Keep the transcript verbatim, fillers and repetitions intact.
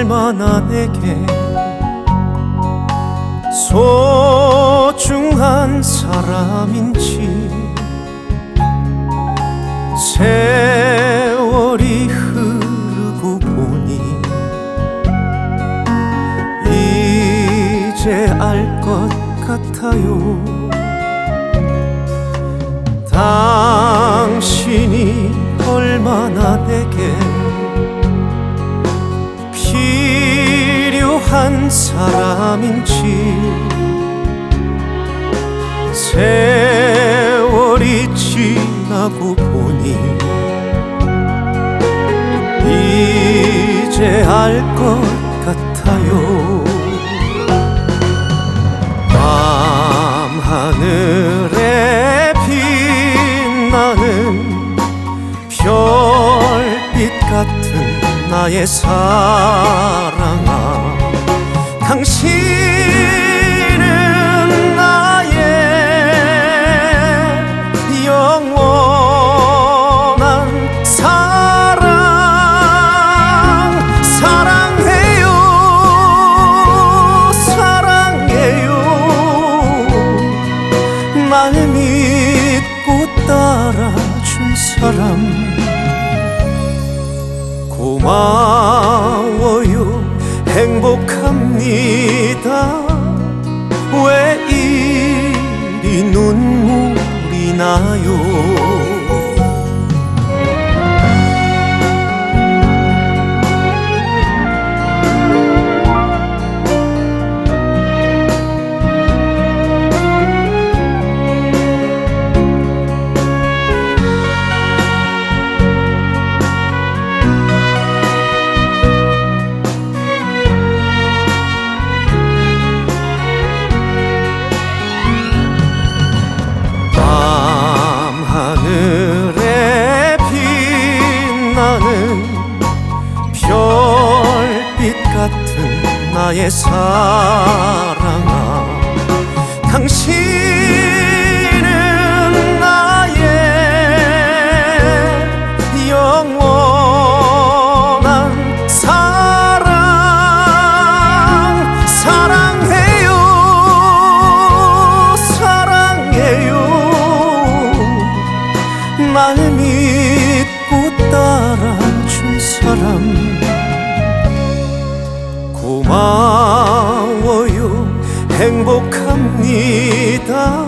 얼마나 내게 소중한 사람인지 세월이 흐르고 보니 이제 알 것 같아요. 당신이 얼마나 내게 필요한 사람인지 세월이 지나고 보니 이제 알 것 같아요. 밤하늘에 빛나는 별빛 같은 나의 사랑아, 당신은 나의 영원한 사랑. 사랑해요, 사랑해요. 날 믿고 따라준 사람 고마워요. 행복합니다. 왜 이리 눈물이 나요. 하늘에 빛나는 별빛 같은 나의 사랑아, 당신은 나의 영원한 사랑. 사랑해요, 사랑해요. 날 믿고 따라준 사람 고마워요. 행복합니다.